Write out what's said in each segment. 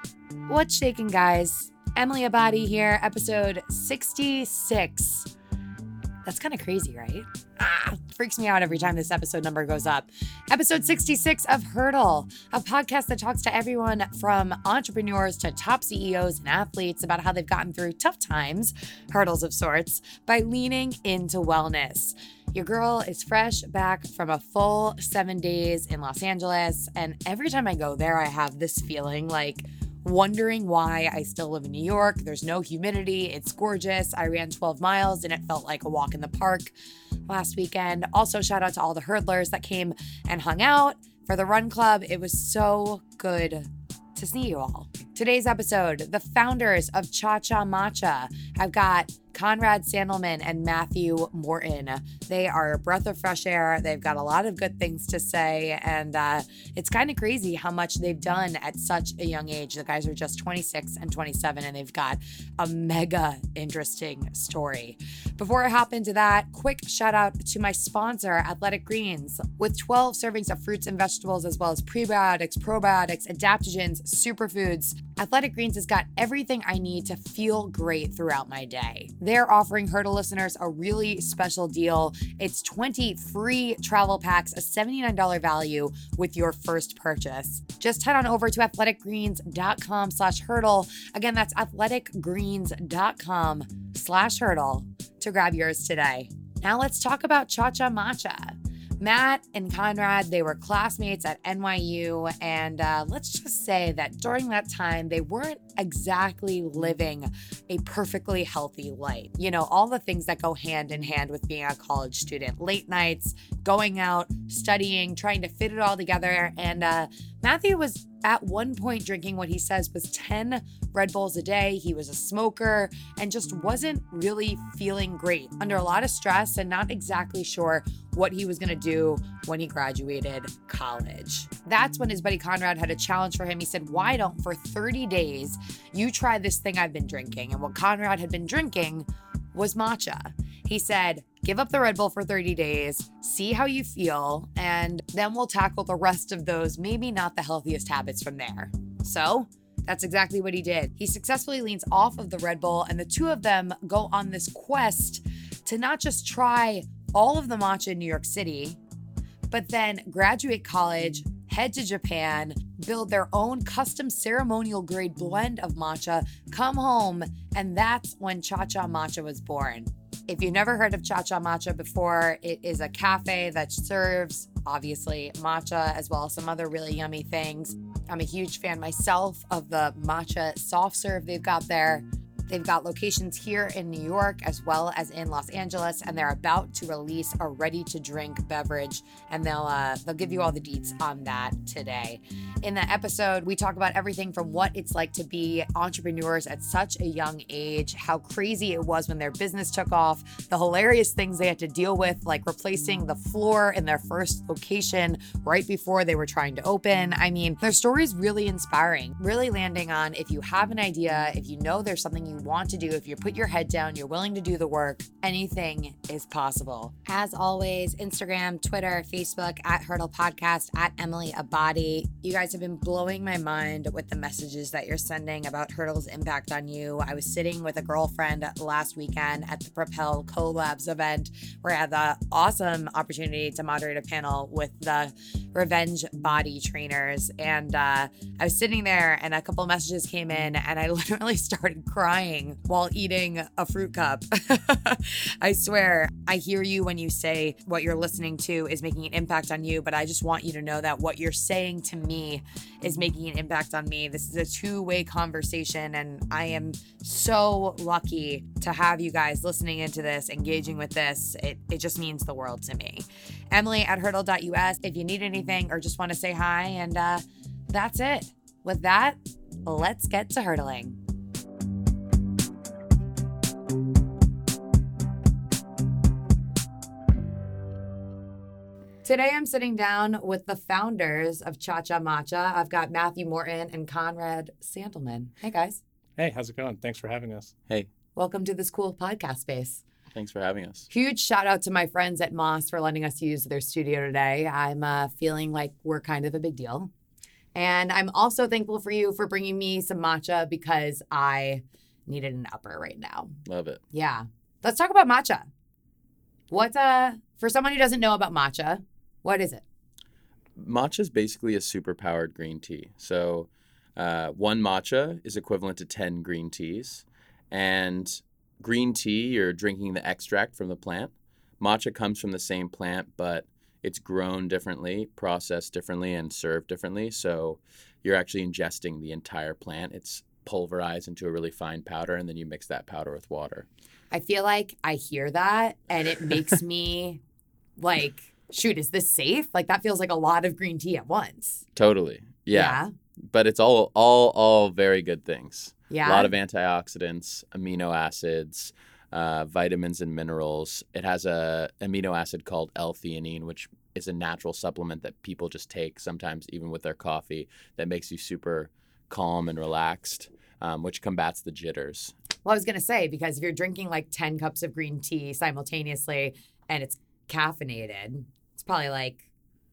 What's shaking, guys? Emily Abadi here, episode 66. That's kind of crazy, right? Freaks me out every time this episode number goes up. Episode 66 of Hurdle, a podcast that talks to everyone from entrepreneurs to top CEOs and athletes about how they've gotten through tough times, hurdles of sorts, by leaning into wellness. Your girl is fresh back from a full 7 days in Los Angeles, and every time I go there, I have this feeling like wondering why I still live in New York. There's no humidity. It's gorgeous. I ran 12 miles and it felt like a walk in the park last weekend. Also, shout out to all the hurdlers that came and hung out for the run club. It was so good to see you all. Today's episode, the founders of Cha Cha Matcha. I've got Conrad Sandelman and Matthew Morton. They are a breath of fresh air. They've got a lot of good things to say, and it's kind of crazy how much they've done at such a young age. The guys are just 26 and 27, and they've got a mega interesting story. Before I hop into that, quick shout out to my sponsor, Athletic Greens. With 12 servings of fruits and vegetables, as well as prebiotics, probiotics, adaptogens, superfoods, Athletic Greens has got everything I need to feel great throughout my day. They're offering Hurdle listeners a really special deal. It's 20 free travel packs, a $79 value with your first purchase. Just head on over to athleticgreens.com/hurdle. Again, that's athleticgreens.com/hurdle to grab yours today. Now let's talk about Cha Cha Matcha. Matt and Conrad, they were classmates at NYU, and let's just say that during that time, they weren't exactly living a perfectly healthy life. You know, all the things that go hand in hand with being a college student. Late nights, going out, studying, trying to fit it all together. And Matthew was at one point drinking what he says was 10 Red Bulls a day. He was a smoker and just wasn't really feeling great, under a lot of stress and not exactly sure what he was going to do when he graduated college. That's when his buddy Conrad had a challenge for him. He said, why don't for 30 days you try this thing I've been drinking? And what Conrad had been drinking was matcha. He said, give up the Red Bull for 30 days, see how you feel, and then we'll tackle the rest of those, maybe not the healthiest habits from there. So that's exactly what he did. He successfully leans off of the Red Bull, and the two of them go on this quest to not just try all of the matcha in New York City, but then graduate college, head to Japan, build their own custom ceremonial grade blend of matcha, come home, and that's when Cha Cha Matcha was born. If you've never heard of Cha Cha Matcha before, it is a cafe that serves, obviously, matcha as well as some other really yummy things. I'm a huge fan myself of the matcha soft serve they've got there. They've got locations here in New York as well as in Los Angeles, and they're about to release a ready-to-drink beverage, and they'll give you all the deets on that today. In the episode, we talk about everything from what it's like to be entrepreneurs at such a young age, how crazy it was when their business took off, the hilarious things they had to deal with, like replacing the floor in their first location right before they were trying to open. I mean, their story is really inspiring, really landing on if you have an idea, if you know there's something you want to do, if you put your head down, you're willing to do the work, anything is possible. As always, Instagram, Twitter, Facebook, at Hurdle Podcast, at Emily Abadi. You guys have been blowing my mind with the messages that you're sending about Hurdle's impact on you. I was sitting with a girlfriend last weekend at the Propel Collabs event where I had the awesome opportunity to moderate a panel with the Revenge Body trainers. And I was sitting there and a couple messages came in and I literally started crying while eating a fruit cup. I swear, I hear you when you say what you're listening to is making an impact on you, but I just want you to know that what you're saying to me is making an impact on me. This is a two-way conversation, and I am so lucky to have you guys listening into this, engaging with this. It just means the world to me. Emily at hurdle.us if you need anything or just want to say hi, and that's it. With that, let's get to hurdling. Today, I'm sitting down with the founders of Cha Cha Matcha. I've got Matthew Morton and Conrad Sandelman. Hey, guys. Hey, how's it going? Thanks for having us. Hey, Welcome to this cool podcast space. thanks for having us. Huge shout out to my friends at Moss for letting us use their studio today. I'm feeling like we're kind of a big deal. And I'm also thankful for you for bringing me some matcha because I needed an upper right now. Love it. Yeah. Let's talk about matcha. What, for someone who doesn't know about matcha, what is it? Matcha is basically a super powered green tea. So one matcha is equivalent to 10 green teas. And green tea, you're drinking the extract from the plant. Matcha comes from the same plant, but it's grown differently, processed differently, and served differently. So you're actually ingesting the entire plant. It's pulverized into a really fine powder, and then you mix that powder with water. I feel like I hear that and it makes me like, shoot, is this safe? Like that feels like a lot of green tea at once. Totally. Yeah. But it's all very good things. Yeah. A lot of antioxidants, amino acids, vitamins and minerals. It has a amino acid called L-theanine, which is a natural supplement that people just take sometimes even with their coffee that makes you super calm and relaxed, which combats the jitters. Well, I was going to say, because if you're drinking like 10 cups of green tea simultaneously and it's caffeinated, it's probably like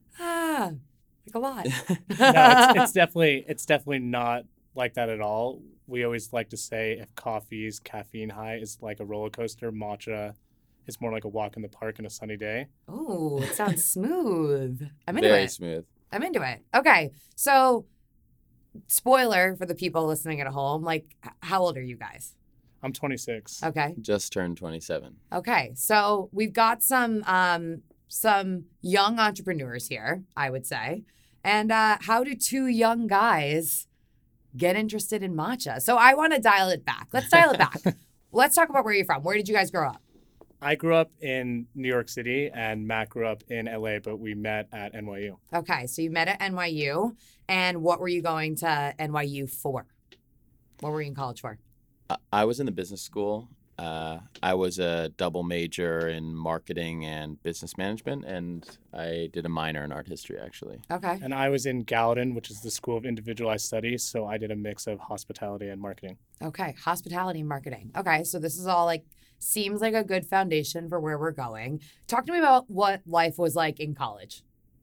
a lot. No, it's definitely not like that at all. We always like to say if coffee's caffeine high is like a roller coaster, matcha is more like a walk in the park on a sunny day. Oh, it sounds smooth. I'm into Very it. smooth. I'm into it. Okay. So, spoiler for the people listening at home, like, how old are you guys? I'm 26. Okay. Just turned 27. Okay. So, we've got some young entrepreneurs here, I would say. And how do two young guys get interested in matcha? So, I want to dial it back. Let's dial it back. Let's talk about where you're from. Where did you guys grow up? I grew up in New York City and Matt grew up in LA, but we met at NYU. Okay, so you met at NYU, and what were you going to NYU for? What were you in college for? I was in the business school. I was a double major in marketing and business management, and I did a minor in art history, actually. Okay. And I was in Gallatin, which is the School of Individualized Studies, so I did a mix of hospitality and marketing. Okay, hospitality and marketing. Okay, so this is all like, seems like a good foundation for where we're going. Talk to me about what life was like in college.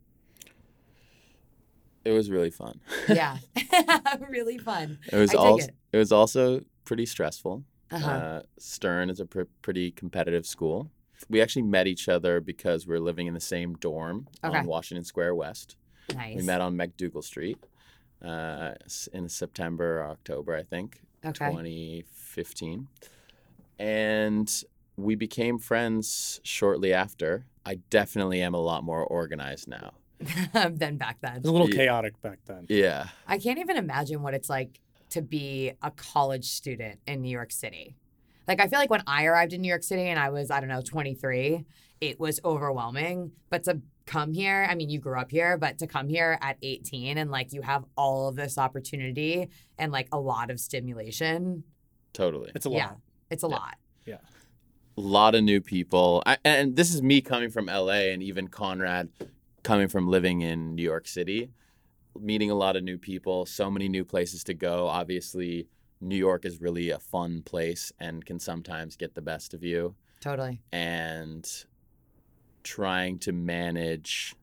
It was really fun. Yeah, really fun. It was I dig also it. it was also pretty stressful. Uh-huh. Stern is a pretty competitive school. We actually met each other because we were living in the same dorm Okay. on Washington Square West. Nice. We met on McDougal Street in September or October, I think, Okay. 2015. And we became friends shortly after. I definitely am a lot more organized now. Than back then. It was a little Yeah. chaotic back then. Yeah. I can't even imagine what it's like to be a college student in New York City. Like, I feel like when I arrived in New York City and I was, 23, it was overwhelming. But to come here, I mean, you grew up here, but to come here at 18 and like you have all of this opportunity and like a lot of stimulation. Totally. It's a Yeah, lot. it's a Yeah. lot. Yeah. A lot of new people. And this is me coming from LA and even Conrad coming from living in New York City, meeting a lot of new people, so many new places to go. Obviously, New York is really a fun place and can sometimes get the best of you. Totally. And trying to manage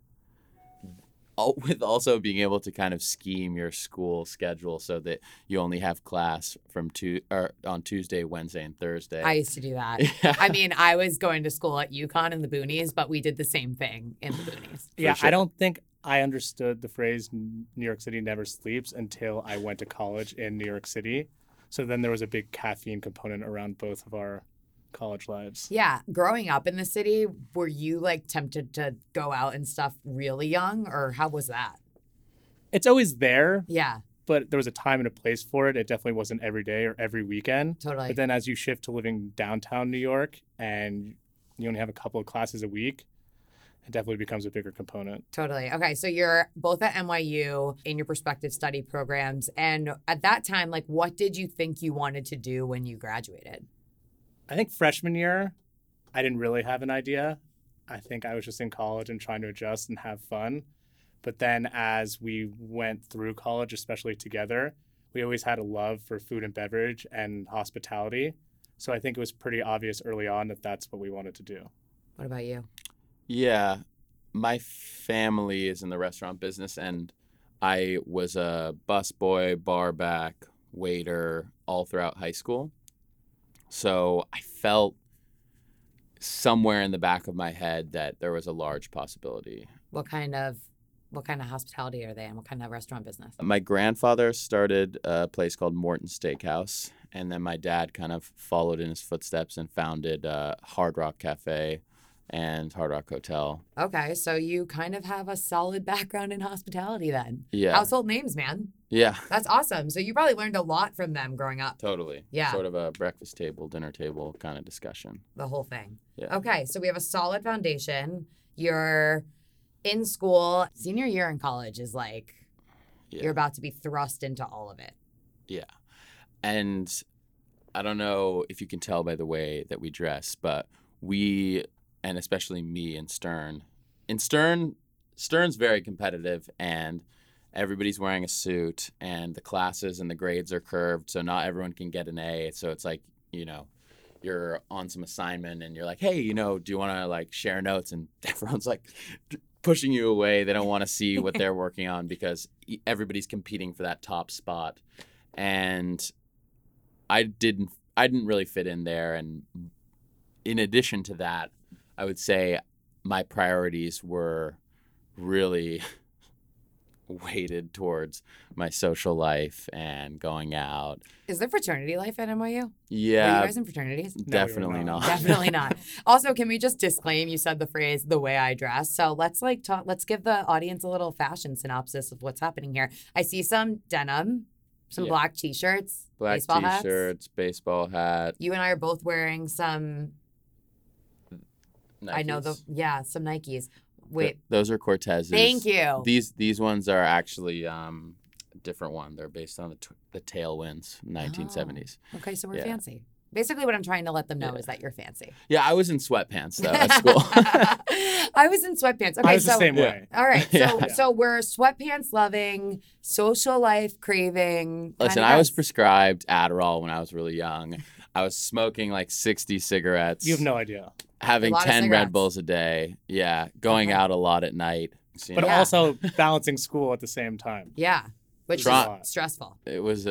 with also being able to kind of scheme your school schedule so that you only have class from on Tuesday, Wednesday, and Thursday. I used to do that. Yeah. I mean, I was going to school at UConn in the boonies, but we did the same thing in the boonies. Yeah, sure. I don't think I understood the phrase New York City never sleeps until I went to college in New York City. So then there was a big caffeine component around both of our college lives. Yeah. Growing up in the city, were you like tempted to go out and stuff really young, or how was that? It's always there, Yeah, but there was a time and a place for it. It definitely wasn't every day or every weekend. totally. But then as you shift to living downtown New York and you only have a couple of classes a week, it definitely becomes a bigger component. Totally. Okay. So you're both at NYU in your prospective study programs. And at that time, like, what did you think you wanted to do when you graduated? I think freshman year, I didn't really have an idea. I think I was just in college and trying to adjust and have fun. But then as we went through college, especially together, we always had a love for food and beverage and hospitality. So I think it was pretty obvious early on that that's what we wanted to do. What about you? Yeah, my family is in the restaurant business, and I was a busboy, barback, waiter all throughout high school. So I felt somewhere in the back of my head that there was a large possibility. What kind of hospitality are they in? What kind of restaurant business? My grandfather started a place called Morton Steakhouse, and then my dad kind of followed in his footsteps and founded Hard Rock Cafe and Hard Rock Hotel. Okay, so you kind of have a solid background in hospitality then. Yeah. Household names, man. Yeah, That's awesome. So you probably learned a lot from them growing up. totally. Yeah. Sort of a breakfast table, dinner table kind of discussion. The whole thing. Yeah. Okay, so we have a solid foundation. You're in school. Senior year in college is like Yeah. you're about to be thrust into all of it. Yeah. And I don't know if you can tell by the way that we dress, but we, and especially me and Stern's very competitive, and everybody's wearing a suit, and the classes and the grades are curved, so not everyone can get an A. So it's like, you're on some assignment and you're like, hey, do you want to like share notes? And everyone's like pushing you away. They don't want to see what they're working on because everybody's competing for that top spot. And I didn't really fit in there. And in addition to that, I would say my priorities were really weighted towards my social life and going out. Is there fraternity life at NYU? Were Yeah, you guys in fraternities? definitely not. Definitely not. Also, can we just disclaim you said the phrase "the way I dress"? So let's let's give the audience a little fashion synopsis of what's happening here. I see some denim, some Yeah. black t-shirts, Black baseball hats. t-shirts, baseball hat. You and I are both wearing some. I know Nikes. some Nikes. Wait, Those are Cortezes. thank you. These ones are actually a different one. They're based on the Tailwinds, 1970s. Okay, so we're Yeah. fancy. Basically, what I'm trying to let them know Yeah. is that you're fancy. Yeah, I was in sweatpants though at school. I was in sweatpants. Okay, I was so the same Yeah. way. all right, so Yeah. so we're sweatpants loving, social life craving. Listen, kinda I was guys. prescribed Adderall when I was really young. I was smoking like 60 cigarettes. You have no idea. having A lot of 10 cigarettes. Red Bulls a day. Yeah, going Okay. out a lot at night. So, But Yeah. also balancing school at the same time. Yeah, which Try- is stressful. it was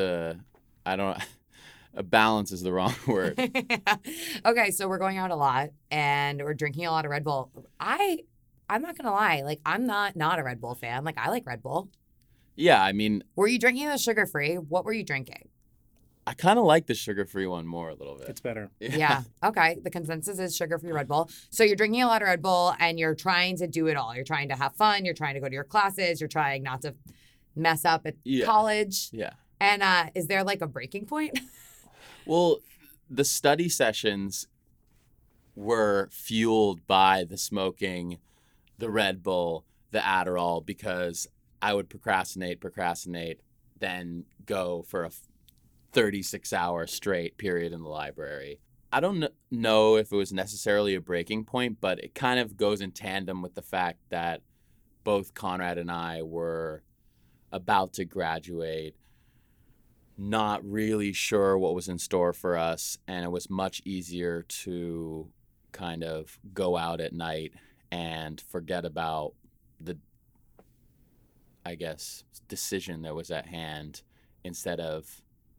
a balance is the wrong word. Okay, so we're going out a lot and we're drinking a lot of Red Bull. I'm not gonna lie, like I'm not a Red Bull fan. Like I like Red Bull. Yeah, I mean, Were you drinking the sugar free? What were you drinking? I kind of like the sugar-free one more a little bit. It's better. Yeah. Okay. The consensus is sugar-free Red Bull. So you're drinking a lot of Red Bull and you're trying to do it all. You're trying to have fun. You're trying to go to your classes. You're trying not to mess up at Yeah. college. Yeah. And is there like a breaking point? Well, the study sessions were fueled by the smoking, the Red Bull, the Adderall, because I would procrastinate, then go for a 36-hour straight period in the library. I don't know if it was necessarily a breaking point, but it kind of goes in tandem with the fact that both Conrad and I were about to graduate, not really sure what was in store for us, and it was much easier to kind of go out at night and forget about the, I guess, decision that was at hand instead of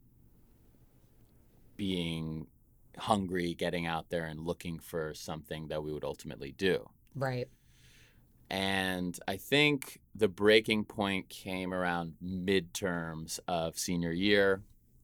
being hungry, getting out there and looking for something that we would ultimately do. Right. And I think the breaking point came around midterms of senior year.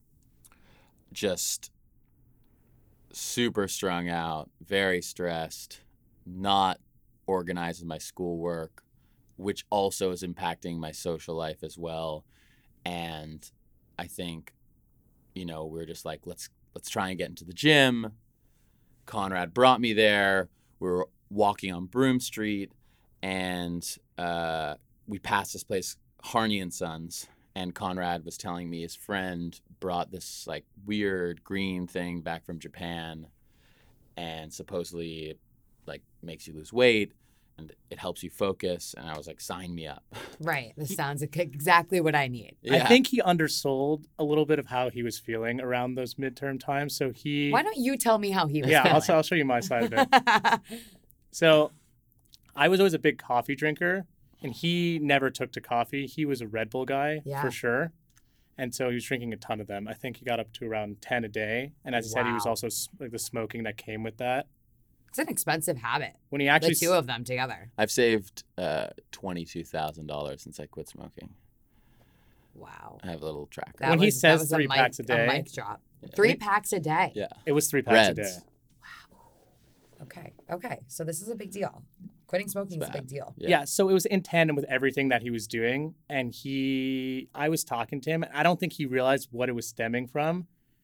Just super strung out, very stressed, not organized with my schoolwork, which also is impacting my social life as well. And I think, we're just like, let's try and get into the gym. Conrad brought me there. We were walking on Broome Street, and we passed this place, Harney and Sons, and Conrad was telling me his friend brought this like weird green thing back from Japan, and supposedly it like makes you lose weight and it helps you focus. And I was like, sign me up. Right. This sounds exactly what I need. Yeah. I think he undersold a little bit of how he was feeling around those midterm times. So he, Why don't you tell me how he was yeah, feeling? I'll show you my side of it. So I was always a big coffee drinker. And he never took to coffee. He was a Red Bull guy Yeah. for sure. And so he was drinking a ton of them. I think he got up to around 10 a day. And as I said, he was Wow. also like the smoking that came with that. It's an expensive habit. When he The actually two of them together. I've saved $22,000 since I quit smoking. Wow. I have a little tracker. That When he was- that says was 3 packs a day- A mic drop. Yeah. 3 packs a day. Yeah. it was 3 packs a Reds. day. Okay. Okay. So this is a big deal. Quitting smoking is a bad. big deal. Yeah. So it was in tandem with everything that he was doing. And I was talking to him. I don't think he realized what it was stemming from.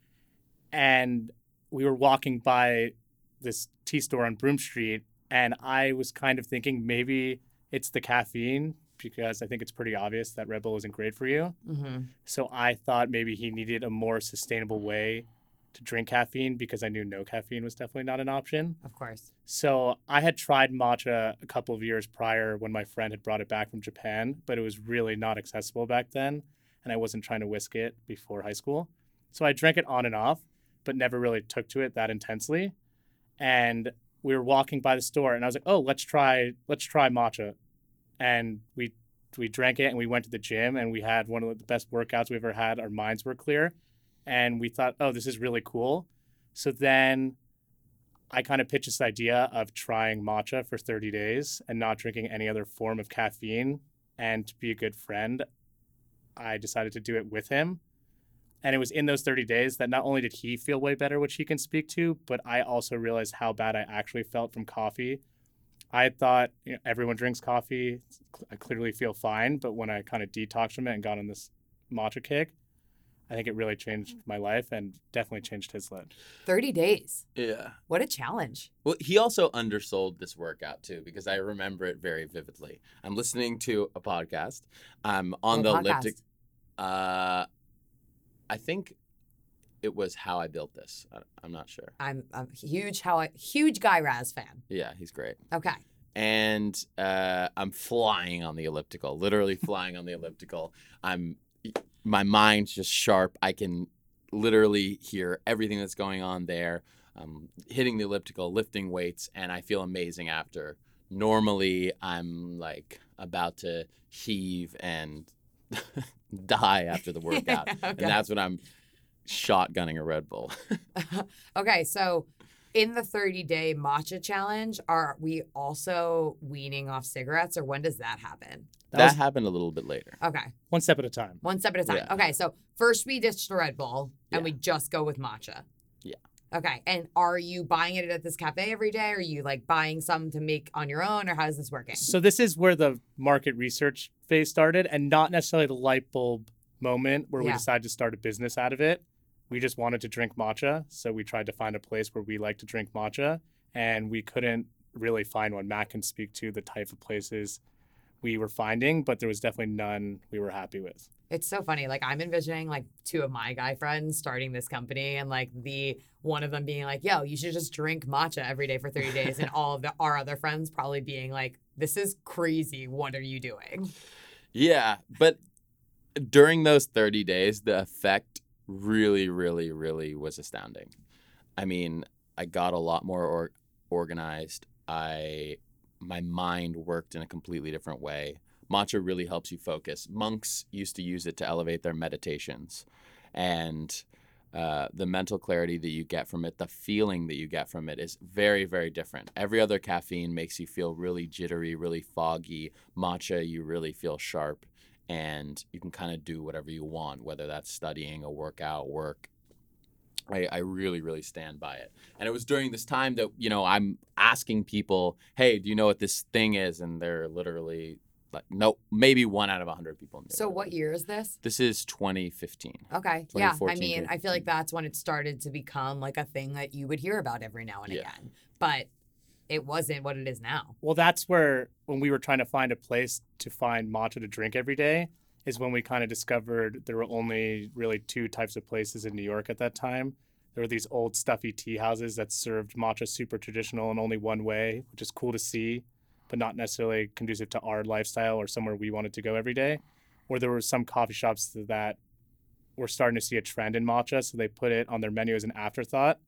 And we were walking by this tea store on Broome Street. And I was kind of thinking maybe it's the caffeine, because I think it's pretty obvious that Red Bull isn't great for you. Mm-hmm. So I thought maybe he needed a more sustainable way to drink caffeine, because I knew no caffeine was definitely not an option. Of course. So I had tried matcha a couple of years prior when my friend had brought it back from Japan, but it was really not accessible back then. And I wasn't trying to whisk it before high school. So I drank it on and off, but never really took to it that intensely. And we were walking by the store and I was like, oh, let's try matcha. And we drank it and we went to the gym and we had one of the best workouts we ever had. Our minds were clear. And we thought, oh, this is really cool. So then I kind of pitched this idea of trying matcha for 30 days and not drinking any other form of caffeine. And to be a good friend, I decided to do it with him. And it was in those 30 days that not only did he feel way better, which he can speak to, but I also realized how bad I actually felt from coffee. I thought, everyone drinks coffee. I clearly feel fine. But when I kind of detoxed from it and got on this matcha kick, I think it really changed my life and definitely changed his life. 30 days. Yeah. What a challenge. Well, he also undersold this workout too, because I remember it very vividly. I'm listening to a podcast. I'm on the What podcast? elliptic. I think it was How I Built This. I'm not sure. I'm a huge Guy Raz fan. Yeah, he's great. Okay. And I'm flying on the elliptical, literally flying on the elliptical. My mind's just sharp. I can literally hear everything that's going on there. I'm hitting the elliptical, lifting weights, and I feel amazing after. Normally, I'm like about to heave and die after the workout. Okay. And that's when I'm shotgunning a Red Bull. Okay, so in the 30-day matcha challenge, are we also weaning off cigarettes, or when does that happen? That happened a little bit later. Okay, one step at a time. one step at a time. Yeah. Okay, so first we ditch the Red Bull, and Yeah. we just go with matcha. Yeah. Okay, and are you buying it at this cafe every day? Or are you like buying some to make on your own, or how is this working? So this is where the market research phase started, and not necessarily the light bulb moment where we Yeah. decided to start a business out of it. We just wanted to drink matcha, so we tried to find a place where we like to drink matcha, and we couldn't really find one. Matt can speak to the type of places we were finding, but there was definitely none we were happy with. It's so funny. Like I'm envisioning like two of my guy friends starting this company, and like one of them being like, yo, you should just drink matcha every day for 30 days. And all of our other friends probably being like, this is crazy. What are you doing? Yeah, but during those 30 days, the effect really, really, really was astounding. I mean, I got a lot more organized. My mind worked in a completely different way. Matcha really helps you focus. Monks used to use it to elevate their meditations. And the mental clarity that you get from it, the feeling that you get from it is very, very different. Every other caffeine makes you feel really jittery, really foggy. Matcha, you really feel sharp. And you can kind of do whatever you want, whether that's studying, a workout, work. I really, really stand by it. And it was during this time that, I'm asking people, hey, do you know what this thing is? And they're literally like, nope, maybe 1 out of 100 people knew. So what year is this? This is 2015. Okay. Yeah. I 2014, mean, I feel like that's when it started to become like a thing that you would hear about every now and Yeah. again. But it wasn't what it is now. Well, that's where, when we were trying to find a place to find matcha to drink every day, is when we kind of discovered there were only really 2 types of places in New York at that time. There were these old stuffy tea houses that served matcha super traditional and only one way, which is cool to see, but not necessarily conducive to our lifestyle or somewhere we wanted to go every day. Or there were some coffee shops that were starting to see a trend in matcha, so they put it on their menu as an afterthought,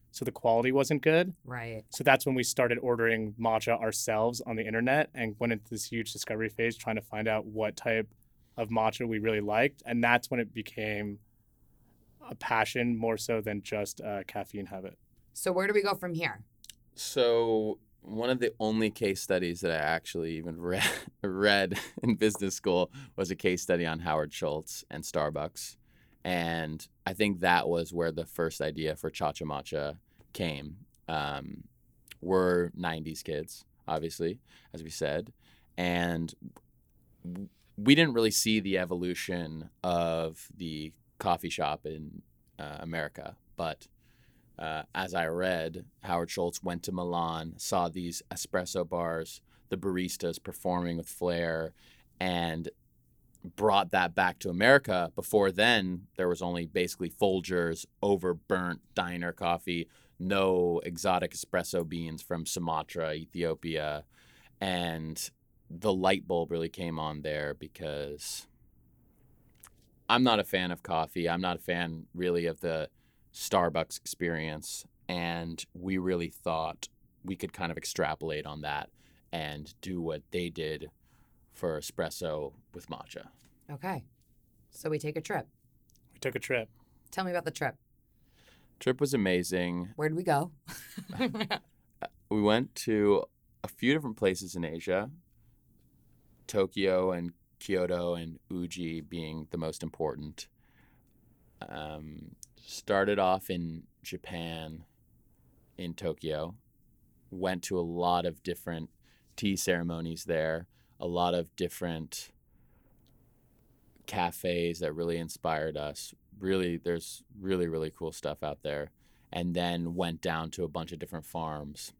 so the quality wasn't good. Right. So that's when we started ordering matcha ourselves on the internet and went into this huge discovery phase trying to find out what type of matcha we really liked. And that's when it became a passion more so than just a caffeine habit. So where do we go from here? So one of the only case studies that I actually even read in business school was a case study on Howard Schultz and Starbucks. And I think that was where the first idea for Cha-Cha Matcha came. We're 90s kids, obviously, as we said. And we didn't really see the evolution of the coffee shop in America. But as I read, Howard Schultz went to Milan, saw these espresso bars, the baristas performing with flair, and brought that back to America. Before then, there was only basically Folgers, overburnt diner coffee, no exotic espresso beans from Sumatra, Ethiopia. And the light bulb really came on there because I'm not a fan of coffee. I'm not a fan really of the Starbucks experience. And we really thought we could kind of extrapolate on that and do what they did for espresso with matcha. Okay. So we take a trip. We took a trip. Tell me about the trip. Trip was amazing. Where'd we go? We went to a few different places in Asia, Tokyo and Kyoto and Uji being the most important. Started off in Japan, in Tokyo, went to a lot of different tea ceremonies there, a lot of different cafes that really inspired us. Really, there's really, really cool stuff out there. And then went down to a bunch of different farms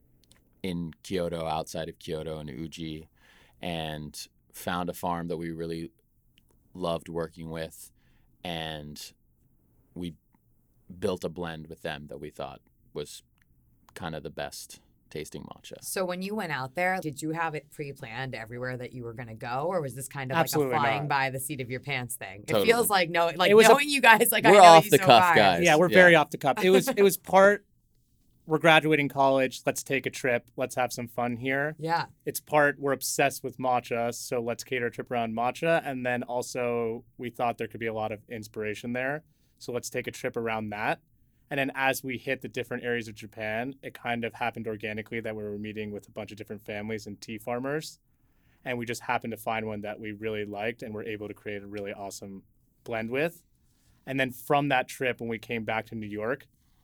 in Kyoto, outside of Kyoto and Uji, and found a farm that we really loved working with. And we built a blend with them that we thought was kind of the best tasting matcha. So when you went out there, did you have it pre-planned everywhere that you were going to go? Or was this kind of Absolutely like a flying not. by the seat of your pants thing? Totally. It feels like It was knowing you guys, like I We're know off you the so cuff far. guys. Yeah, we're Yeah. very off the cuff. It was part, we're graduating college, let's take a trip, let's have some fun here. Yeah. It's part, we're obsessed with matcha, so let's cater a trip around matcha. And then also, we thought there could be a lot of inspiration there, so let's take a trip around that. And then as we hit the different areas of Japan, it kind of happened organically that we were meeting with a bunch of different families and tea farmers. And we just happened to find one that we really liked and were able to create a really awesome blend with. And then from that trip, when we came back to New York,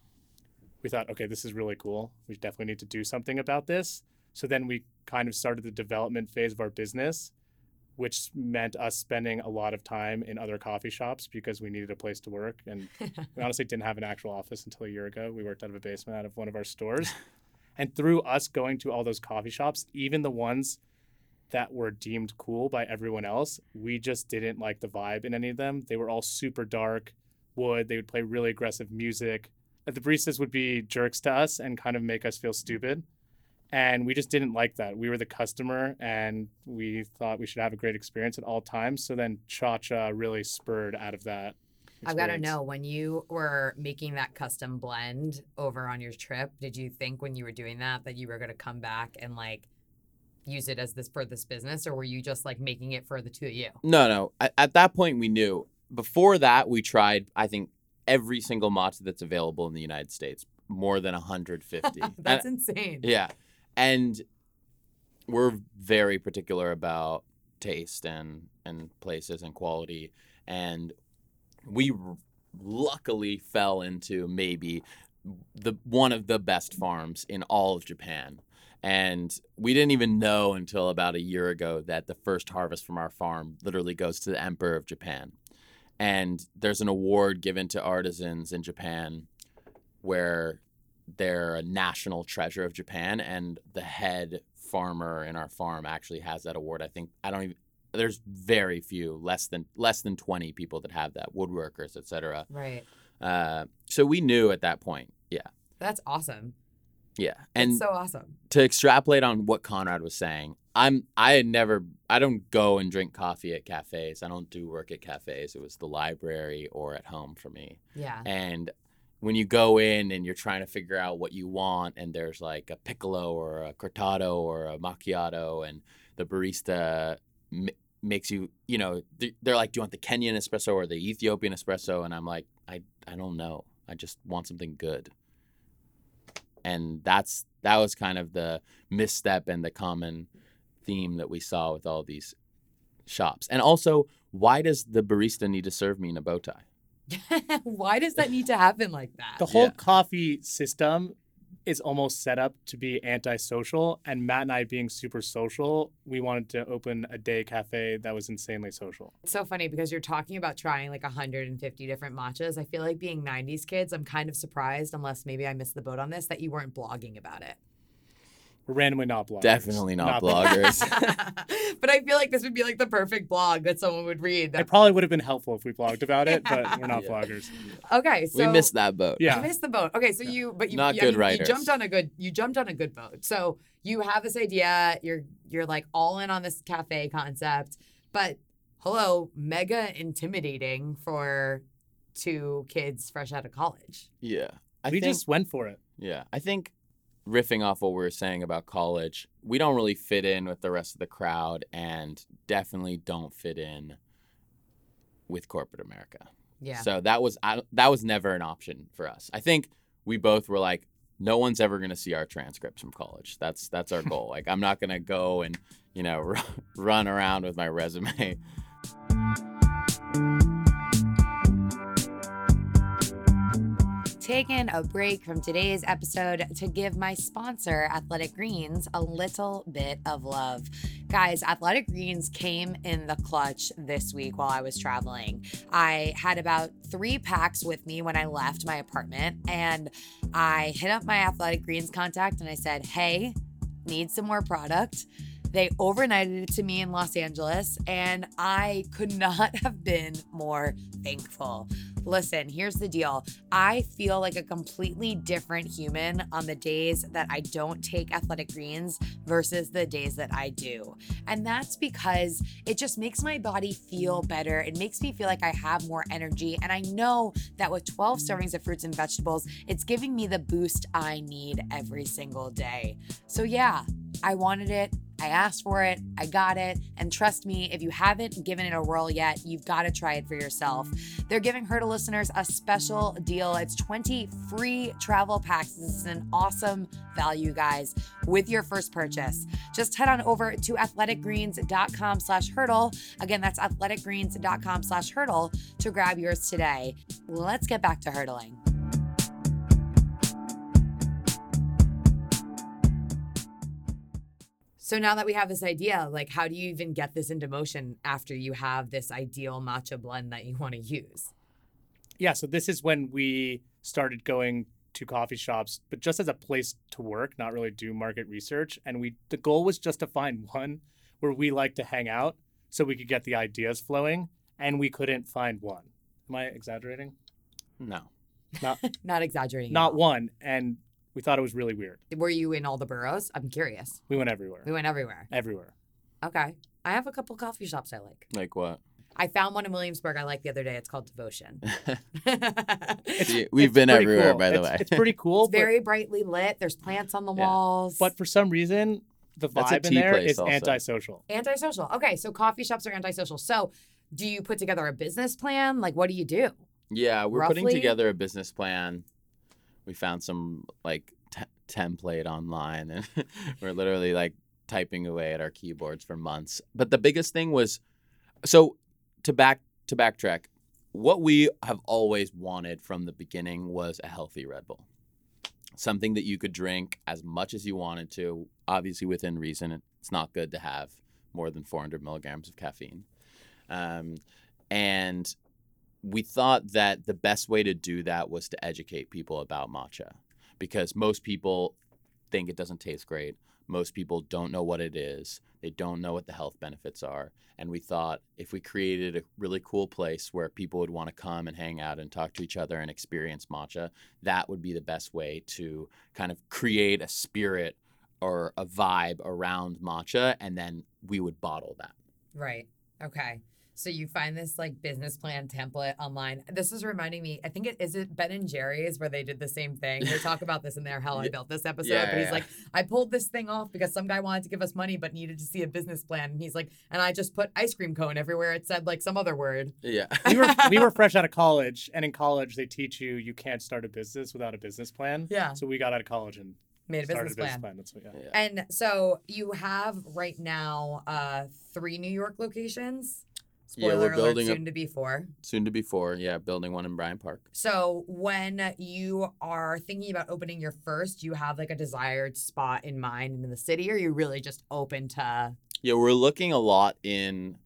we thought, okay, this is really cool. We definitely need to do something about this. So then we kind of started the development phase of our business, which meant us spending a lot of time in other coffee shops because we needed a place to work. And we honestly didn't have an actual office until a year ago. We worked out of a basement out of one of our stores. And through us going to all those coffee shops, even the ones that were deemed cool by everyone else, we just didn't like the vibe in any of them. They were all super dark wood. They would play really aggressive music. The baristas would be jerks to us and kind of make us feel stupid. And we just didn't like that. We were the customer and we thought we should have a great experience at all times. So then Cha-Cha really spurred out of that experience. I've got to know, when you were making that custom blend over on your trip, did you think when you were doing that you were going to come back and like use it as this for this business, or were you just like making it for the two of you? No. At that point, we knew. Before that, we tried, I think, every single matcha that's available in the United States, more than 150. That's insane. Yeah. And we're very particular about taste and places and quality. And we luckily fell into maybe one of the best farms in all of Japan. And we didn't even know until about a year ago that the first harvest from our farm literally goes to the Emperor of Japan. And there's an award given to artisans in Japan where they're a national treasure of Japan, and the head farmer in our farm actually has that award. There's very few, less than 20 people that have that, woodworkers, etc. Right. So we knew at that point. Yeah. That's awesome. Yeah. That's And so awesome. to extrapolate on what Conrad was saying, I don't go and drink coffee at cafes. I don't do work at cafes. It was the library or at home for me. Yeah. And when you go in and you're trying to figure out what you want, and there's like a piccolo or a cortado or a macchiato, and the barista makes you, they're like, do you want the Kenyan espresso or the Ethiopian espresso? And I'm like, I don't know. I just want something good. And that was kind of the misstep and the common theme that we saw with all these shops. And also, why does the barista need to serve me in a bow tie? Why does that need to happen like that? The whole coffee system is almost set up to be antisocial, and Matt and I, being super social, we wanted to open a day cafe that was insanely social. It's so funny because you're talking about trying like 150 different matchas. I feel like being 90s kids, I'm kind of surprised, unless maybe I missed the boat on this, that you weren't blogging about it. We're randomly not bloggers. Definitely not bloggers. But I feel like this would be like the perfect blog that someone would read. It probably would have been helpful if we blogged about it, but we're not bloggers. Okay, so we missed that boat. You missed the boat. Okay, so you not good writers. You jumped on a good boat. So you have this idea, you're like all in on this cafe concept, but hello, mega intimidating for two kids fresh out of college. Yeah. We just went for it. Yeah. I think riffing off what we were saying about college, we don't really fit in with the rest of the crowd, and definitely don't fit in with corporate America. Yeah. So that was never an option for us. I think we both were like, no one's ever going to see our transcripts from college. That's our goal. Like, I'm not going to go and, run around with my resume. Taking a break from today's episode to give my sponsor, Athletic Greens, a little bit of love. Guys, Athletic Greens came in the clutch this week while I was traveling. I had about 3 packs with me when I left my apartment, and I hit up my Athletic Greens contact and I said, hey, need some more product. They overnighted it to me in Los Angeles, and I could not have been more thankful. Listen, here's the deal. I feel like a completely different human on the days that I don't take Athletic Greens versus the days that I do. And that's because it just makes my body feel better. It makes me feel like I have more energy. And I know that with 12 servings of fruits and vegetables, it's giving me the boost I need every single day. So yeah, I wanted it. I asked for it, I got it, and trust me, if you haven't given it a whirl yet, you've got to try it for yourself. They're giving Hurdle listeners a special deal. It's 20 free travel packs. This is an awesome value, guys, with your first purchase. Just head on over to athleticgreens.com/hurdle. Again, that's athleticgreens.com/hurdle to grab yours today. Let's get back to hurdling. So now that we have this idea, like, how do you even get this into motion after you have this ideal matcha blend that you want to use? Yeah, so this is when we started going to coffee shops, but just as a place to work, not really do market research. And the goal was just to find one where we like to hang out so we could get the ideas flowing, and we couldn't find one. Am I exaggerating? No. Not exaggerating. Not one. And we thought it was really weird. Were you in all the boroughs? I'm curious. We went everywhere. We went everywhere. Everywhere. Okay. I have a couple coffee shops I like. Like what? I found one in Williamsburg I liked the other day. It's called Devotion. We've been everywhere, cool. by the way. It's pretty cool. It's very brightly lit. There's plants on the walls. But for some reason, the vibe in there is also antisocial. Antisocial. Okay, so coffee shops are antisocial. So do you put together a business plan? Like, what do you do? Yeah, we're Roughly? putting together a business plan. We found some template online, and we're literally typing away at our keyboards for months. But the biggest thing was, so to backtrack, what we have always wanted from the beginning was a healthy Red Bull. Something that you could drink as much as you wanted to, obviously within reason. It's not good to have more than 400 milligrams of caffeine. And we thought that the best way to do that was to educate people about matcha, because most people think it doesn't taste great. Most people don't know what it is. They don't know what the health benefits are. And we thought if we created a really cool place where people would want to come and hang out and talk to each other and experience matcha, that would be the best way to kind of create a spirit or a vibe around matcha, and then we would bottle that. Right. Okay. So you find this like business plan template online. This is reminding me, I think is it Ben and Jerry's where they did the same thing. They talk about this in their How I Built This episode, Yeah, but he's yeah. like, I pulled this thing off because some guy wanted to give us money but needed to see a business plan. And he's like, and I just put ice cream cone everywhere it said like some other word. Yeah. We were fresh out of college, and in college they teach you can't start a business without a business plan. Yeah. So we got out of college and Made a started business a business plan. plan. That's what, yeah. Yeah. And so you have right now 3 New York locations. Yeah, Spoiler we're alert, building soon to be 4. Soon to be 4. Yeah, building one in Bryant Park. So when you are thinking about opening your first, you have like a desired spot in mind in the city, or you really just open to? Yeah, we're looking a lot in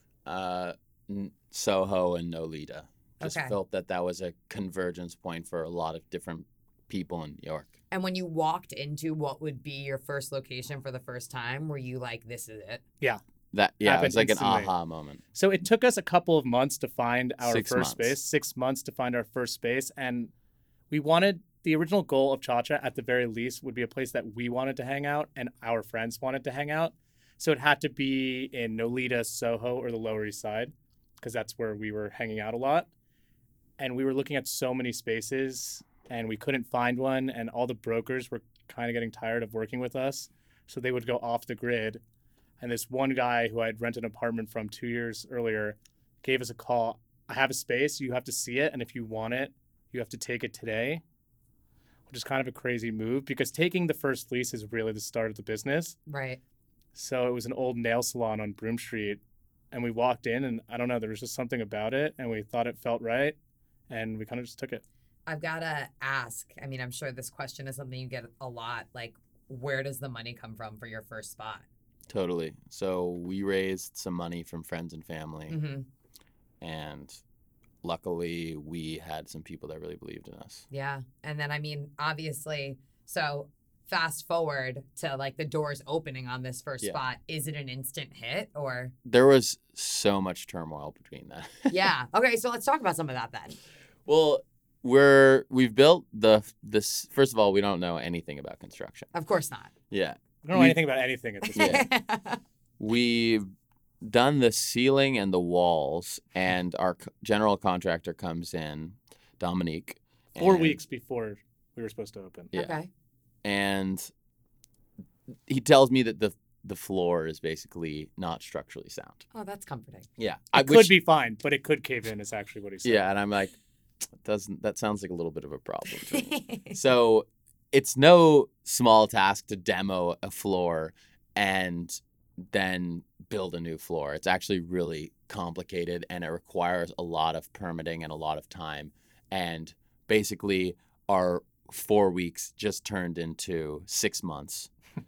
Soho and Nolita. Just Okay. felt that was a convergence point for a lot of different people in New York. And when you walked into what would be your first location for the first time, were you like, "This is it"? It Happened was like instantly. an aha moment. So it took us a couple of months to find our 6 first months. space, 6 months to find our first space. And we wanted the original goal of Cha-Cha at the very least would be a place that we wanted to hang out and our friends wanted to hang out. So it had to be in Nolita, Soho, or the Lower East Side, because that's where we were hanging out a lot. And we were looking at so many spaces and we couldn't find one. And all the brokers were kind of getting tired of working with us. So they would go off the grid. And this one guy who I had rented an apartment from 2 years earlier gave us a call. I have a space. You have to see it. And if you want it, you have to take it today, which is kind of a crazy move because taking the first lease is really the start of the business. Right. So it was an old nail salon on Broome Street. And we walked in and I don't know, there was just something about it. And we thought it felt right. And we kind of just took it. I've got to ask. I mean, I'm sure this question is something you get a lot. Like, where does the money come from for your first spot? Totally. So we raised some money from friends and family, Mm-hmm. and luckily we had some people that really believed in us. Yeah. And then, I mean, obviously, so fast forward to like the doors opening on this first Yeah. spot. Is it an instant hit or? There was so much turmoil between that. Yeah. Okay. So let's talk about some of that then. Well, we've built this. First of all, we don't know anything about construction. Of course not. Yeah, I don't know anything about anything at this point. Yeah. We've done the ceiling and the walls, and our general contractor comes in, Dominique. 4 and- weeks before we were supposed to open. Yeah. Okay. And he tells me that the floor is basically not structurally sound. Oh, that's comforting. Yeah, It could be fine, but it could cave in is actually what he said. Yeah, and I'm like, that sounds like a little bit of a problem to me. So it's no small task to demo a floor and then build a new floor. It's actually really complicated and it requires a lot of permitting and a lot of time. And basically our 4 weeks just turned into 6 months.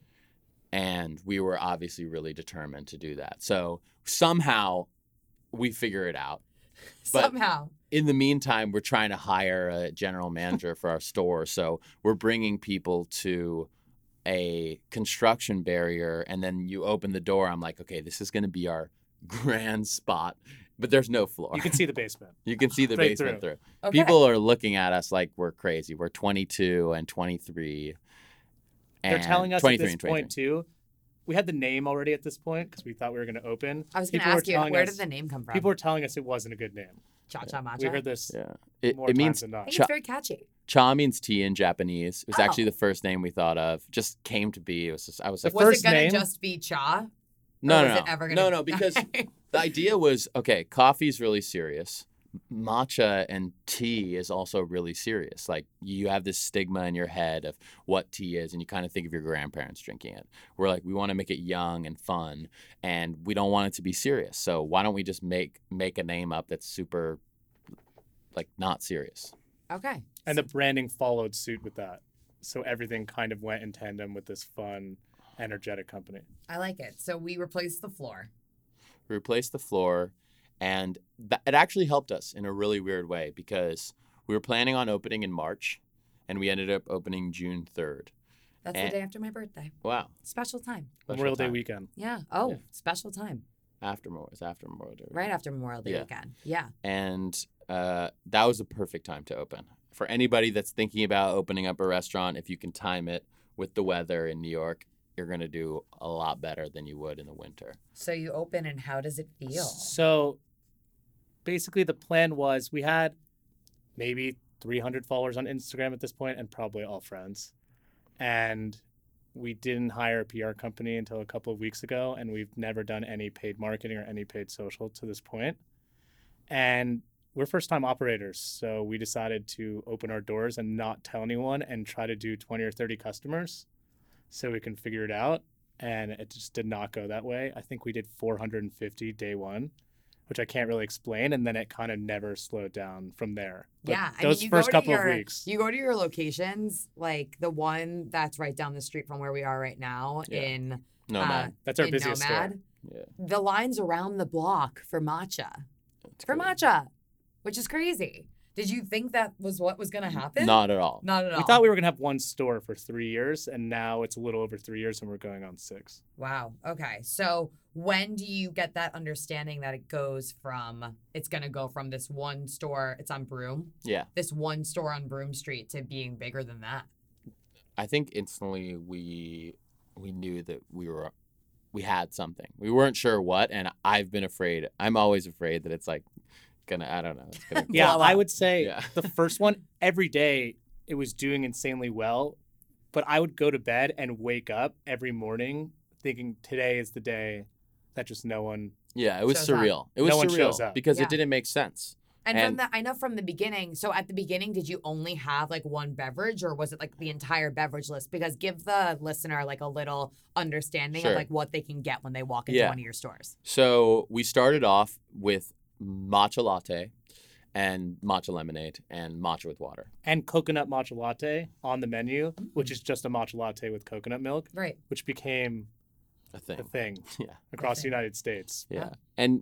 And we were obviously really determined to do that. So somehow we figure it out. But Somehow. in the meantime, we're trying to hire a general manager for our store. So we're bringing people to a construction barrier, and then you open the door. I'm like, okay, this is going to be our grand spot, but there's no floor. You can see the basement. You can see the Straight basement through. Okay. People are looking at us like we're crazy. We're 22 and 23. They're And telling us at 23 this and 23. point too. We had the name already at this point because we thought we were going to open. I was going to People were ask you, telling where us- did the name come from? People were telling us it wasn't a good name. Cha-cha matcha? We heard this Yeah. more It times means than I not. think it's very catchy. cha means tea in Japanese. It was actually Oh. the first name we thought of. Just came to be. It was just, I was like, The Was first it going name- to just be cha? no, Or no, was no. it ever No, gonna... no, because the idea was, okay, coffee's really serious. Matcha and tea is also really serious. Like you have this stigma in your head of what tea is, and you kind of think of your grandparents drinking it. We're like, we want to make it young and fun, and we don't want it to be serious. So why don't we just make a name up that's super, like, not serious? Okay. And the branding followed suit with that. So everything kind of went in tandem with this fun, energetic company. I like it. So we replaced the floor. We replaced the floor, and it actually helped us in a really weird way because we were planning on opening in March, and we ended up opening June 3rd. That's And- the day after my birthday. Wow. Special time. Special Memorial Day time. weekend. Yeah. Oh, Yeah. special time. After Memorial Day. Right after Memorial Day Yeah. weekend. Yeah. And that was the perfect time to open. For anybody that's thinking about opening up a restaurant, if you can time it with the weather in New York, you're going to do a lot better than you would in the winter. So you open and how does it feel? So basically the plan was we had maybe 300 followers on Instagram at this point and probably all friends. And we didn't hire a PR company until a couple of weeks ago, and we've never done any paid marketing or any paid social to this point. And we're first-time operators, so we decided to open our doors and not tell anyone and try to do 20 or 30 customers so we can figure it out. And it just did not go that way. I think we did 450 day one, which I can't really explain, and then it kind of never slowed down from there. But Yeah, I those mean, you first go to couple your, of weeks. You go to your locations, like the one that's right down the street from where we are right now Yeah. in Nomad. That's our in busiest Nomad. Yeah. The lines around the block for matcha, It's for great. matcha, which is crazy. Did you think that was what was going to happen? Not at all. Not at all. We thought we were going to have one store for 3 years, and now it's a little over 3 years, and we're going on 6. Wow. Okay. So when do you get that understanding that it's going to go from this one store, it's on Broome, Yeah. this one store on Broome Street to being bigger than that? I think instantly we knew that we had something. We weren't sure what, and I'm always afraid that it's like I don't know. It's gonna Yeah, Blow I up. would say Yeah. the first one, every day, it was doing insanely well. But I would go to bed and wake up every morning thinking today is the day that just no one. Yeah, it was Shows up. surreal. It was No one surreal shows up. because Yeah. it didn't make sense. And I know from the beginning, so at the beginning, did you only have like one beverage or was it like the entire beverage list? Because give the listener like a little understanding Sure. of like what they can get when they walk into Yeah. one of your stores. So we started off with matcha latte and matcha lemonade and matcha with water. And coconut matcha latte on the menu, which is just a matcha latte with coconut milk, Right. which became A a thing. thing Yeah. across the thing. United States. Yeah. And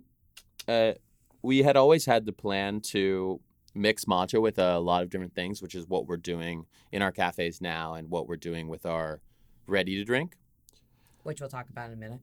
we had always had the plan to mix matcha with a lot of different things, which is what we're doing in our cafes now and what we're doing with our ready to drink. Which we'll talk about in a minute.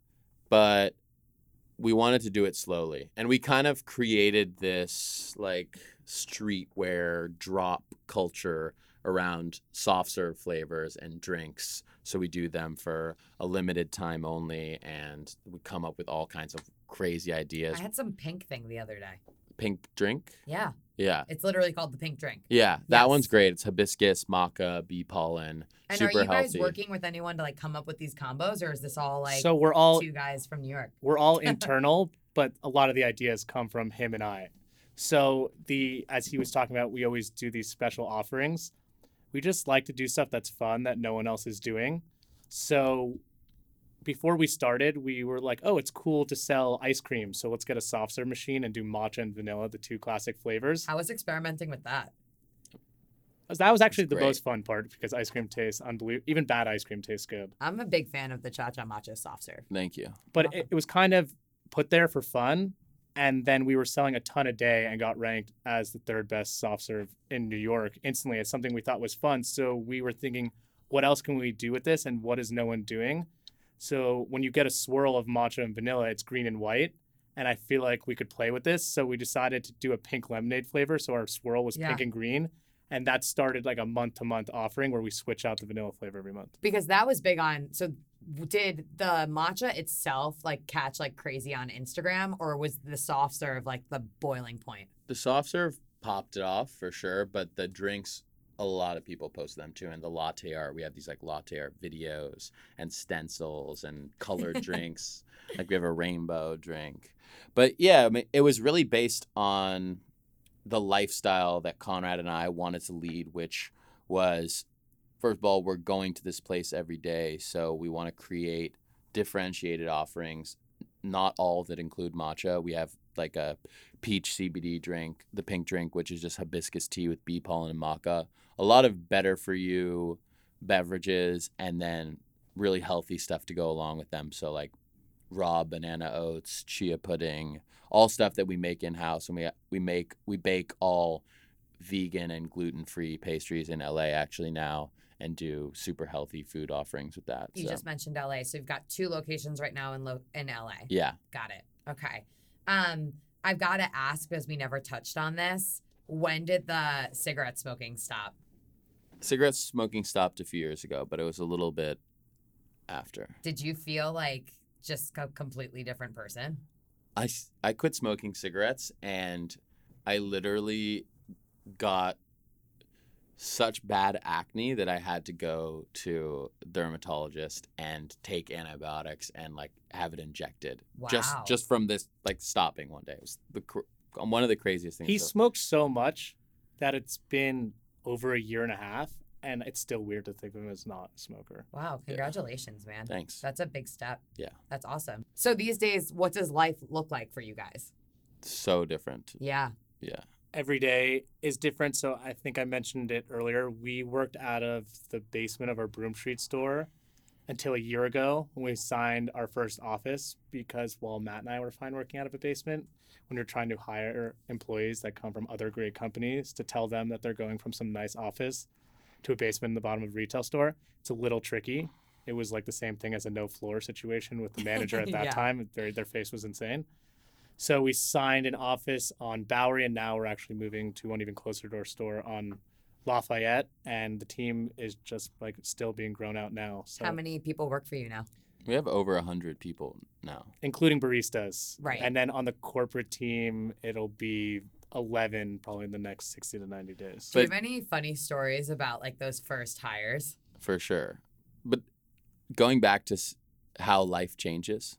But we wanted to do it slowly. And we kind of created this like streetwear drop culture around soft serve flavors and drinks. So we do them for a limited time only, and we come up with all kinds of crazy ideas. I had some pink thing the other day. Pink drink? Yeah. Yeah. It's literally called the pink drink. Yeah, that Yes. one's great. It's hibiscus, maca, bee pollen, And super are you guys healthy. working with anyone to like come up with these combos or is this all like So we're all two guys from New York? internal, but a lot of the ideas come from him and I. So as he was talking about, we always do these special offerings. We just like to do stuff that's fun that no one else is doing. So before we started, we were like, oh, it's cool to sell ice cream. So let's get a soft serve machine and do matcha and vanilla, the two classic flavors. I was experimenting with that. That was actually That's the great. most fun part because ice cream tastes unbelievable. Even bad ice cream tastes good. I'm a big fan of the Cha Cha Matcha soft serve. Thank you. But it was kind of put there for fun. And then we were selling a ton a day and got ranked as the third best soft serve in New York instantly. It's something we thought was fun. So we were thinking, what else can we do with this? And what is no one doing? So when you get a swirl of matcha and vanilla, it's green and white. And I feel like we could play with this. So we decided to do a pink lemonade flavor. So our swirl was pink Yeah. and green. And that started like a month-to-month offering where we switch out the vanilla flavor every month. Because that was big on. So did the matcha itself like catch like crazy on Instagram or was the soft serve like the boiling point? The soft serve popped it off for sure, but the drinks, a lot of people post them too. And the latte art, we have these like latte art videos and stencils and colored drinks. Like we have a rainbow drink. But yeah, I mean, it was really based on the lifestyle that Conrad and I wanted to lead, which was, first of all, we're going to this place every day. So we want to create differentiated offerings, not all that include matcha. We have like a peach CBD drink, the pink drink, which is just hibiscus tea with bee pollen and maca. A lot of better for you beverages and then really healthy stuff to go along with them. So like raw banana oats, chia pudding, all stuff that we make in house, and we bake all vegan and gluten-free pastries in LA actually now and do super healthy food offerings with that. You so just mentioned LA. So you've got 2 locations right now in LA. yeah. Got it. Okay. I've got to ask because we never touched on this. When did the cigarette smoking stop? Cigarette smoking stopped a few years ago, but it was a little bit after. Did you feel like just a completely different person? I quit smoking cigarettes, and I literally got such bad acne that I had to go to a dermatologist and take antibiotics and like have it injected. Wow. Just from this like stopping one day. It was one of the craziest things. He smoked so much that it's been over a year and a half, and it's still weird to think of him as not a smoker. Wow. Congratulations, man. Thanks. That's a big step. Yeah. That's awesome. So these days, what does life look like for you guys? So different. Yeah. Yeah. Every day is different. So I think I mentioned it earlier. We worked out of the basement of our Broome Street store until a year ago when we signed our first office, because while Matt and I were fine working out of a basement, when you're trying to hire employees that come from other great companies to tell them that they're going from some nice office to a basement in the bottom of a retail store, it's a little tricky. It was like the same thing as a no floor situation with the manager at that Yeah. time. Their face was insane. So we signed an office on Bowery, and now we're actually moving to one even closer to our store on Lafayette. And the team is just like still being grown out now. So How many people work for you now? We have over 100 people now. including baristas. Right. And then on the corporate team, it'll be 11 probably in the next 60 to 90 days. Do you have any funny stories about like those first hires? For sure. But going back to how life changes,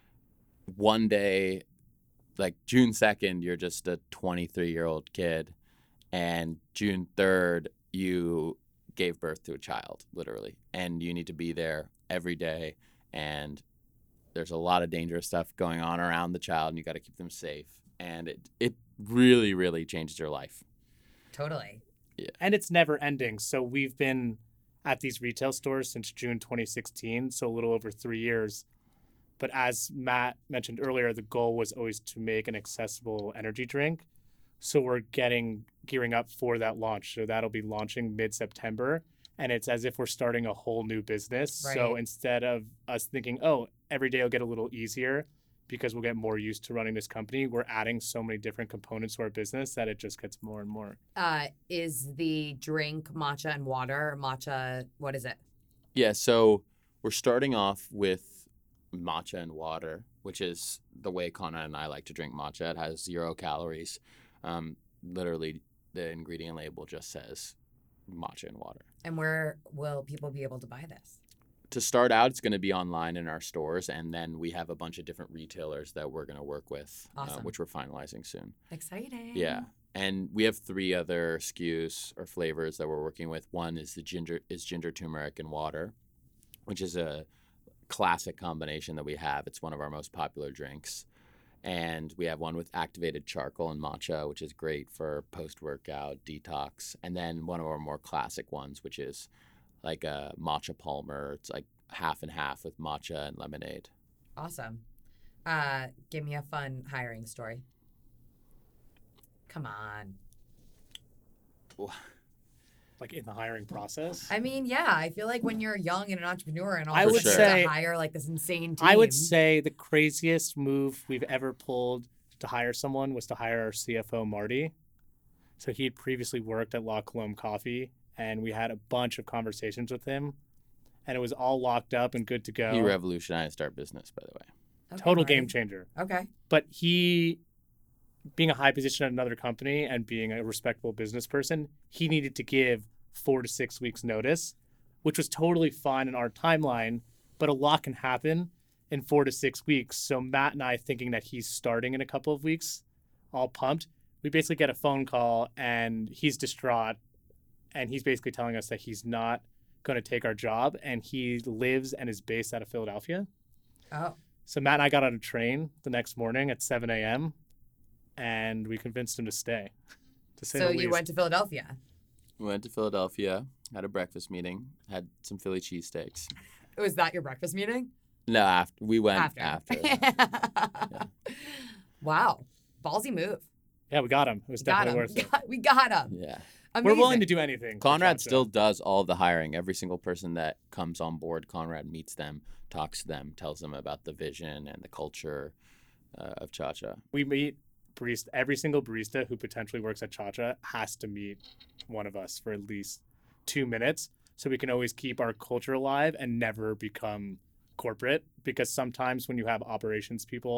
one day, like June 2nd, you're just a 23-year-old kid, and June 3rd, you gave birth to a child, literally, and you need to be there every day, and there's a lot of dangerous stuff going on around the child, and you got to keep them safe, and it really, really changes your life. Totally. And it's never ending. So we've been at these retail stores since June 2016, so a little over 3 years. But as Matt mentioned earlier, the goal was always to make an accessible energy drink. So we're gearing up for that launch. So that'll be launching mid-September. And it's as if we're starting a whole new business. So Right. instead of us thinking, oh, every day will get a little easier because we'll get more used to running this company, we're adding so many different components to our business that it just gets more and more. Is the drink matcha and water? Matcha, what is it? Yeah, so we're starting off with matcha and water, which is the way Conrad and I like to drink matcha. It has 0 calories. Literally, the ingredient label just says matcha and water. And where will people be able to buy this? To start out, it's going to be online in our stores, and then we have a bunch of different retailers that we're going to work with, Awesome. which we're finalizing soon. Exciting. Yeah, and we have 3 other SKUs or flavors that we're working with. One is ginger turmeric and water, which is a classic combination that we have. It's one of our most popular drinks. And we have one with activated charcoal and matcha, which is great for post-workout detox. And then one of our more classic ones, which is like a matcha palmer. It's like half and half with matcha and lemonade. Awesome. Give me a fun hiring story. Come on. Like in the hiring process. I mean, yeah, I feel like when you're young and an entrepreneur and all I of a would sudden say- to hire like this insane team. I would say the craziest move we've ever pulled to hire someone was to hire our CFO, Marty. So he had previously worked at La Colombe Coffee, and we had a bunch of conversations with him, and it was all locked up and good to go. He revolutionized our business, by the way. Okay, Total Marty. game changer. Okay. But he, being a high position at another company and being a respectable business person, he needed to give 4 to 6 weeks notice, which was totally fine in our timeline, but a lot can happen in 4 to 6 weeks. So Matt and I, thinking that he's starting in a couple of weeks, all pumped, we basically get a phone call and he's distraught, and he's basically telling us that he's not going to take our job, and he lives and is based out of Philadelphia. Oh. So Matt and I got on a train the next morning at 7 a.m. and we convinced him to stay. To say So the you least. went to Philadelphia. We went to Philadelphia, had a breakfast meeting, had some Philly cheesesteaks. Was that your breakfast meeting? No, we went after. Wow. Ballsy move. Yeah, we got him. It was Got definitely him. worth it. We got him. Yeah. Amazing. We're willing to do anything. for Conrad Chacha. still does all of the hiring. Every single person that comes on board, Conrad meets them, talks to them, tells them about the vision and the culture of Chacha. We meet barista. Every single barista who potentially works at Chacha has to meet one of us for at least 2 minutes, so we can always keep our culture alive and never become corporate. Because sometimes when you have operations people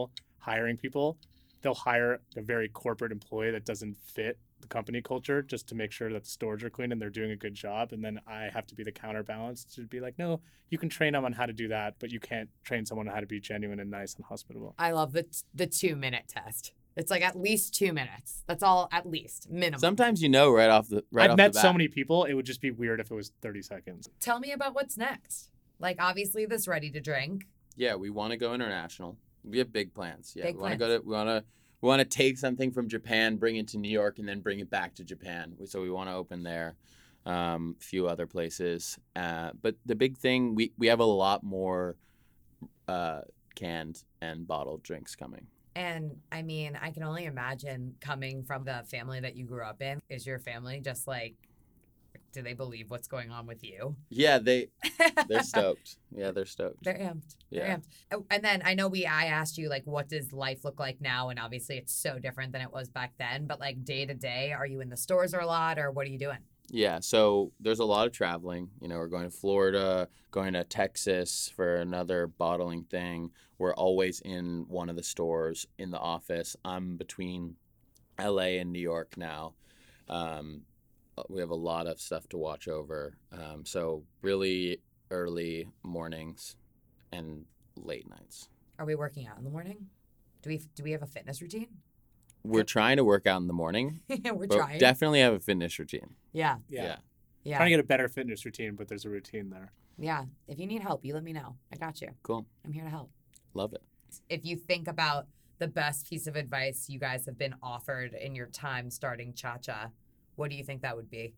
hiring people, they'll hire a very corporate employee that doesn't fit the company culture just to make sure that the stores are clean and they're doing a good job. And then I have to be the counterbalance to be like, no, you can train them on how to do that, but you can't train someone on how to be genuine and nice and hospitable. I love the 2-minute test. It's like at least 2 minutes. That's all, at least minimum. Sometimes right off the I've met bat. so many people, it would just be weird if it was 30 seconds. Tell me about what's next. Like, obviously, this ready to drink. Yeah, we want to go international. We have big plans. Yeah, Big we want to plans. go to. We want to take something from Japan, bring it to New York, and then bring it back to Japan. So we want to open there, a few other places. But the big thing, we have a lot more canned and bottled drinks coming. And I mean, I can only imagine coming from the family that you grew up in. Is your family just like, do they believe what's going on with you? Yeah, they're stoked. Yeah, they're stoked. They're amped. They're Yeah. amped. Oh, and then I asked you, like, what does life look like now? And obviously it's so different than it was back then. But like day to day, are you in the stores or a lot, or what are you doing? Yeah, so there's a lot of traveling. We're going to Florida, going to Texas for another bottling thing. We're always in one of the stores in the office. I'm between LA and New York now. We have a lot of stuff to watch over. So really early mornings and late nights. Are we working out in the morning? Do we have a fitness routine? We're trying to work out in the morning, We're but trying. definitely have a fitness routine. Yeah. Yeah. Yeah. Trying to get a better fitness routine, but there's a routine there. Yeah. If you need help, you let me know. I got you. Cool. I'm here to help. Love it. If you think about the best piece of advice you guys have been offered in your time starting Cha-Cha, what do you think that would be?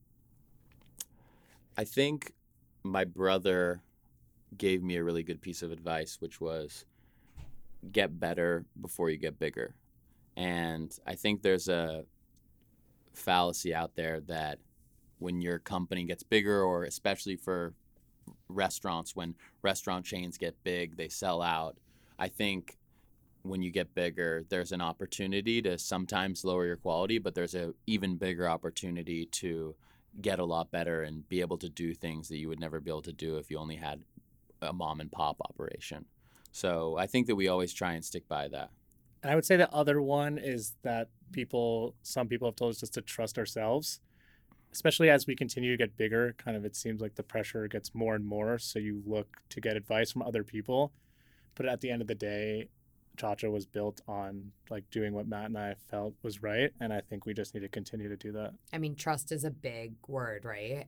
I think my brother gave me a really good piece of advice, which was get better before you get bigger. And I think there's a fallacy out there that when your company gets bigger, or especially for restaurants, when restaurant chains get big, they sell out. I think when you get bigger, there's an opportunity to sometimes lower your quality, but there's an even bigger opportunity to get a lot better and be able to do things that you would never be able to do if you only had a mom and pop operation. So I think that we always try and stick by that. And I would say the other one is that some people have told us just to trust ourselves, especially as we continue to get bigger. Kind of, it seems like the pressure gets more and more. So you look to get advice from other people. But at the end of the day, Cha-Cha was built on like doing what Matt and I felt was right. And I think we just need to continue to do that. I mean, trust is a big word, right?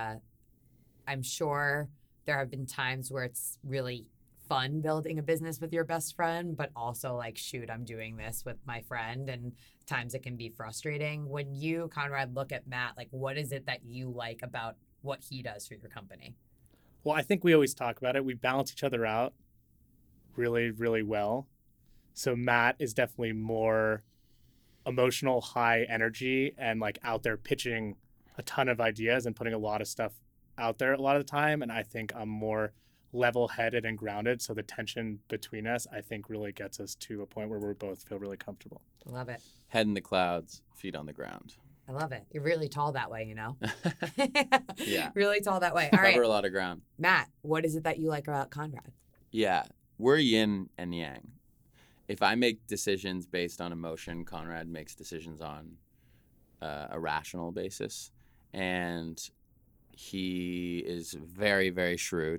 I'm sure there have been times where it's really fun building a business with your best friend, but also like, shoot, I'm doing this with my friend, and times it can be frustrating. When you, Conrad, look at Matt, like, what is it that you like about what he does for your company? Well, I think we always talk about it. We balance each other out really, really well. So Matt is definitely more emotional, high energy, and like out there pitching a ton of ideas and putting a lot of stuff out there a lot of the time. And I think I'm more level-headed and grounded. So the tension between us, I think, really gets us to a point where we both feel really comfortable. Love it. Head in the clouds, feet on the ground. I love it. You're really tall that way, you know? Yeah. Really tall that way. All Cover right. a lot of ground. Matt, what is it that you like about Conrad? Yeah, we're yin and yang. If I make decisions based on emotion, Conrad makes decisions on a rational basis. And he is very, very shrewd.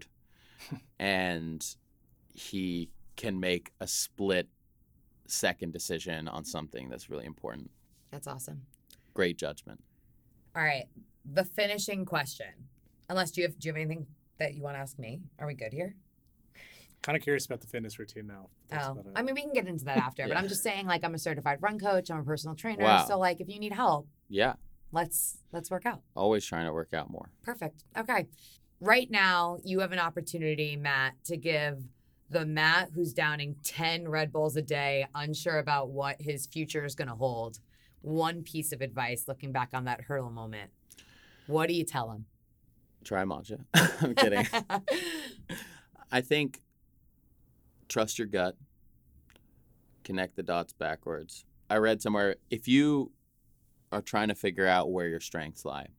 And he can make a split second decision on something that's really important. That's awesome. Great judgment. All right. The finishing question. Unless do you have anything that you want to ask me? Are we good here? Kind of curious about the fitness routine now. That's about it. I mean, we can get into that after, but Yeah. I'm just saying, like, I'm a certified run coach. I'm a personal trainer. Wow. So, like, if you need help, Yeah, let's work out. always trying to work out more. Perfect. Okay. Right now, you have an opportunity, Matt, to give the Matt who's downing 10 Red Bulls a day, unsure about what his future is going to hold, one piece of advice looking back on that hurdle moment. What do you tell him? Try matcha. I'm kidding. I think trust your gut. Connect the dots backwards. I read somewhere, if you are trying to figure out where your strengths lie,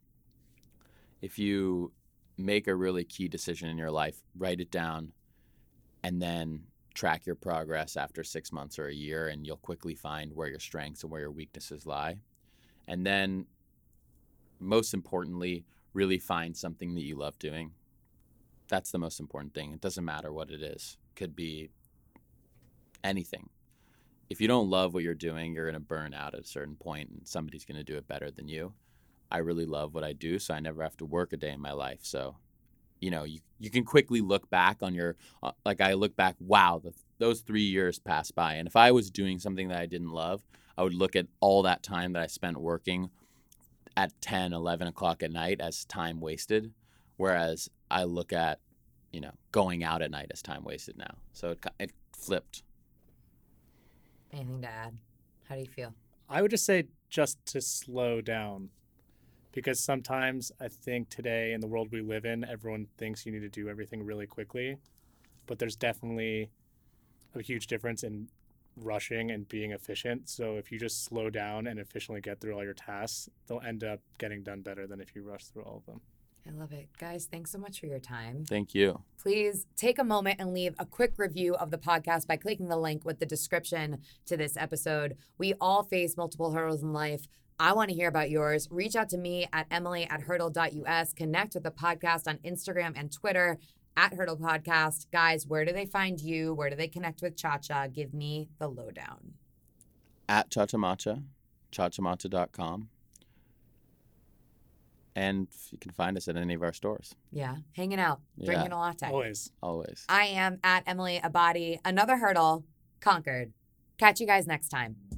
if you make a really key decision in your life, write it down, and then track your progress after 6 months or a year, and you'll quickly find where your strengths and where your weaknesses lie. And then, most importantly, really find something that you love doing. That's the most important thing. It doesn't matter what it is. It could be anything. If you don't love what you're doing, you're going to burn out at a certain point, and somebody's going to do it better than you. I really love what I do, so I never have to work a day in my life. So, you can quickly look back on your, like I look back, wow, those 3 years passed by. And if I was doing something that I didn't love, I would look at all that time that I spent working at 10, 11 o'clock at night as time wasted. Whereas I look at, going out at night as time wasted now. So it flipped. Anything to add? How do you feel? I would just say just to slow down, because sometimes I think today in the world we live in, everyone thinks you need to do everything really quickly, but there's definitely a huge difference in rushing and being efficient. So if you just slow down and efficiently get through all your tasks, they'll end up getting done better than if you rush through all of them. I love it. Guys, thanks so much for your time. Thank you. Please take a moment and leave a quick review of the podcast by clicking the link with the description to this episode. We all face multiple hurdles in life. I want to hear about yours. Reach out to me at emily@hurdle.us. Connect with the podcast on Instagram and Twitter @Hurdle Podcast. Guys, where do they find you? Where do they connect with Cha-Cha? Give me the lowdown. At ChaChaMatcha, ChaChaMatcha.com. And you can find us at any of our stores. Yeah, hanging out, drinking a latte. Always. I am at Emily Abadi. Another hurdle conquered. Catch you guys next time.